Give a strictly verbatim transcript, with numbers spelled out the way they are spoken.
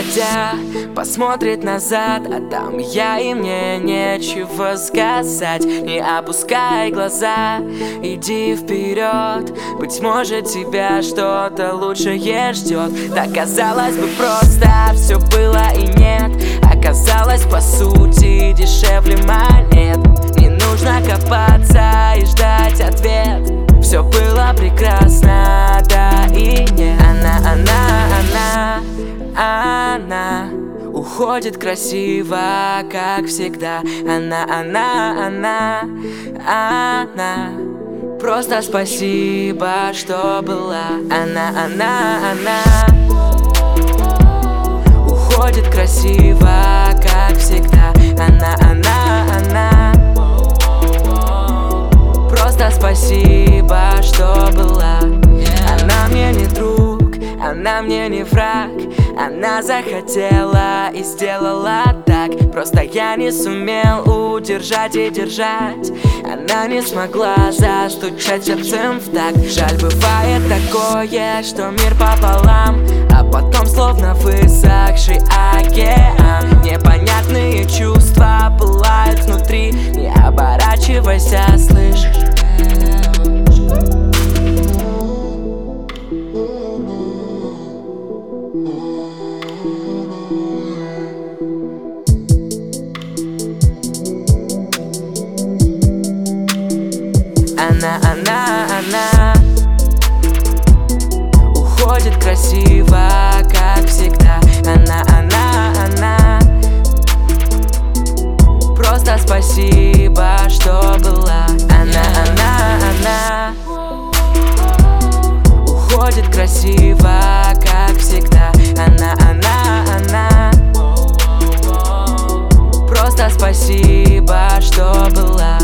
уходя, посмотрит назад, а там я, и мне нечего сказать. Не опускай глаза, иди вперед. Быть может, тебя что-то лучшее ждет. Так казалось бы просто, все было и нет. Оказалось по сути дешевле монет. Не нужно копаться и ждать ответ. Все было прекрасно, да и нет. Она, она, она, она уходит красиво, как всегда. Она, она, она, она просто спасибо, что была. Она, она, она уходит красиво, как всегда. Она, она, она просто спасибо, что была. Она мне не друг, она мне не враг. Она захотела и сделала так. Просто я не сумел удержать и держать. Она не смогла застучать сердцем в такт. Жаль, бывает такое, что мир пополам, а потом словно высохший океан. Непонятные чувства пылают внутри. Не оборачивайся, слышишь? Она, она, она уходит красиво, как всегда. Она, она, она просто спасибо, что была. Она, она, она уходит красиво, как всегда. Она, она, она просто спасибо, что была.